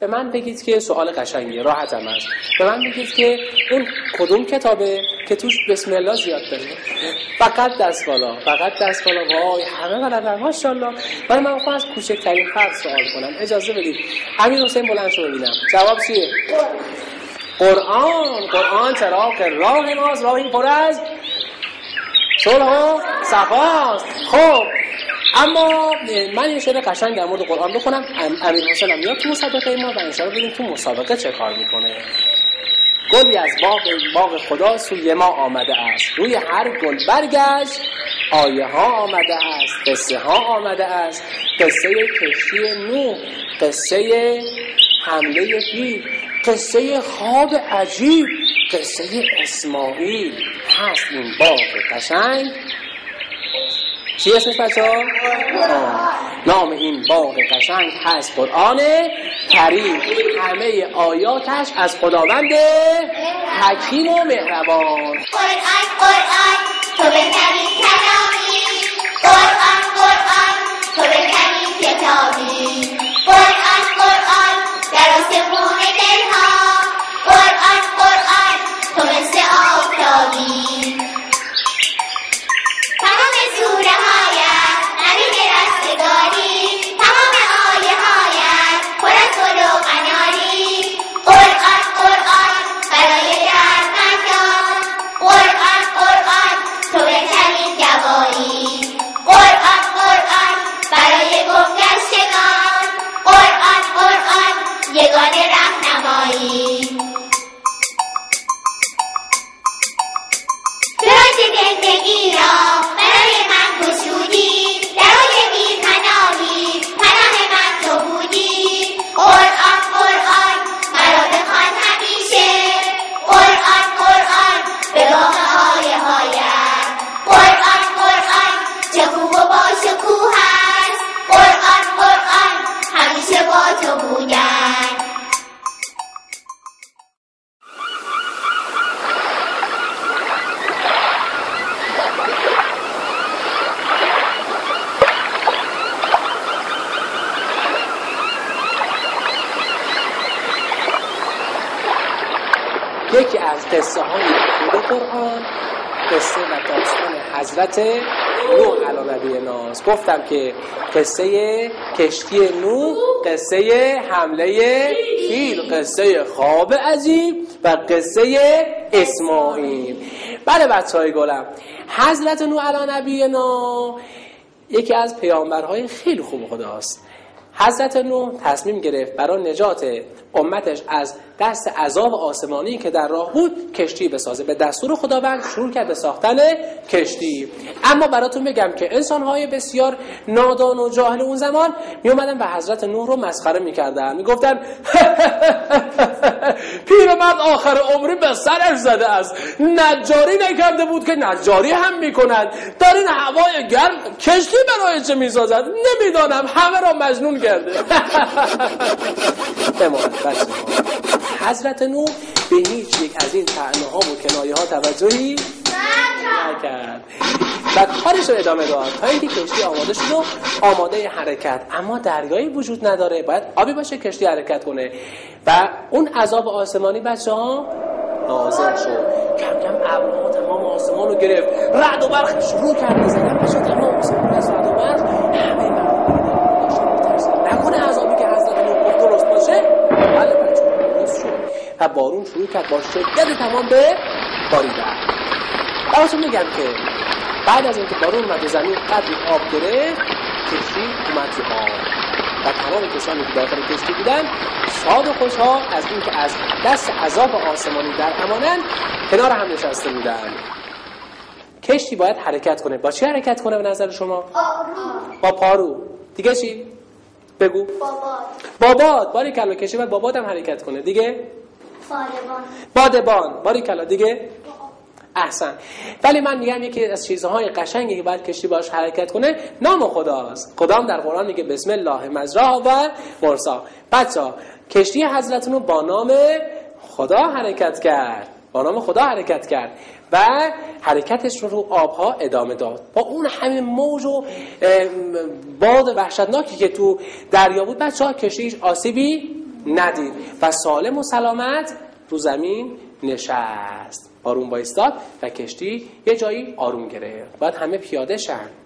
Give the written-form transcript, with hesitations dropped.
به من بگید که سوال قشنگیه، راحتم هست. به من بگید که اون کدوم کتابه که توش بسم الله زیاد داره؟ فقط دست بالا، فقط دست بالا. وای همه بلدن ماشاءالله. من میخوام از کوچکترین فرد سوال کنم. اجازه بدید. امیر حسین بلند شو ببینم. جواب چیه؟ قرآن چراغ راه ماست، راهی پر از صلح و صفاست. خب اما من یه شعر قشنگ در مورد قرآن بخونم. امیر حسین هم میاد تو مسابقه ما و انشاءالله ببینیم تو مسابقه چه کار میکنه. گلی از باغ خدا سوی ما آمده است، روی هر گل برگشت آیه ها آمده است، قصه ها آمده است، قصه کشتی نوح، قصه حمله فیل، قصه خواب عجیب، قصه اسماعیل. هست این باغ قشنگ. چی اسمش بچه‌ها؟ نام این باغ قشنگ هست قرآن کریم. همه آیاتش از خداوند حکیم و مهربان. قرآن تو بهترین کلامی، قرآن تو بهترین کتابی، قرآن در آسمون دلها، قرآن تو مثل آفتابی. تمام سوره هایت نبی رستگاری، تمام آیه هایت پر از گل و قناری، قرآن برای دردمندان، قرآن تو بهترین دوایی، قرآن برای گمگشتگان، قرآن یگانه راهنمایی. زندگی را برای من گشودی، درای بی‌پناهی پناه من تو بودی، قرآن مرا بخوان همیشه، قرآن به باغ آیه هایت، قرآن چه خوب و با شکوه است، قرآن همیشه با تو بودن. یکی از قصه های خود قرآن قصه و داستان حضرت نوح علی نبینا. گفتم که قصه کشتی نوح، قصه حمله فیل، قصه خواب عجیب و قصه اسماعیل. بله بچهای گلم، حضرت نوح علی نبینا یکی از پیامبرهای خیلی خوب خداست. حضرت نوح تصمیم گرفت برای نجات امتش از دست عذاب آسمانی که در راه بود کشتی بسازه. به دستور خداوند شروع کرد به ساختن کشتی. اما براتون بگم که انسان‌های بسیار نادان و جاهل اون زمان می اومدن به حضرت نوح رو مسخره می‌کردن، میگفتن پیرمرد آخر عمری به سرش زده است، نجاری نکرده بود که نجاری هم میکنند، در این هوای گرم کشتی برای چه میسازد؟ نمیدانم، همه را مجنون کرده. حضرت نوح به هیچ یک از این طعنه ها و کنایه ها توجهی نکرد و کارش رو ادامه داد تا اینکه کشتی آماده شد و آماده حرکت. اما دریایی وجود نداره، باید آبی باشه کشتی حرکت کنه و اون عذاب آسمانی بچه‌ها نازل شد. کم کم ابرها تمام آسمان رو گرفت، رعد و برق شروع کرد بزنن بچه‌ها. تمام آسمان از رعد و برق همه مردم داشتن می‌ترسیدن نکنه عذابی که حضرت نوح گفت درست باشه. بله بچه‌ها درست شد و بارون شروع کرد با شدت تمام به باریدن. براتون میگم که بعد از اینکه بارون اومد و زمین قدری آب گرفت، کشتی اومد تو آب و تمام کسانی که داخل کشتی بودن شاد و خوشحال از اینکه از دست عذاب آسمانی در امانن کنار هم نشسته بودن. کشتی باید حرکت کنه. با چی حرکت کنه به نظر شما؟ با پارو. دیگه چی؟ بگو. باباد. باریکلا. کشتی باید باباد هم حرکت کنه. دیگه؟ بادبان. باریکلا. دیگه؟ احسن. ولی من میگم یکی از چیزهای قشنگی که باید کشتی باش حرکت کنه نام خداست. خدا هم در قرآن میگه بسم الله مجراها و مرساها. بچه‌ها کشتی حضرت نوح با نام خدا حرکت کرد. با نام خدا حرکت کرد و حرکتش رو آبها ادامه داد. با اون همه موج و باد وحشتناکی که تو دریا بود بچه‌ها کشتیش آسیبی ندید و سالم و سلامت رو زمین نشست. آروم بایستاد و کشتی یه جایی آروم گرفت. باید همه پیاده شن.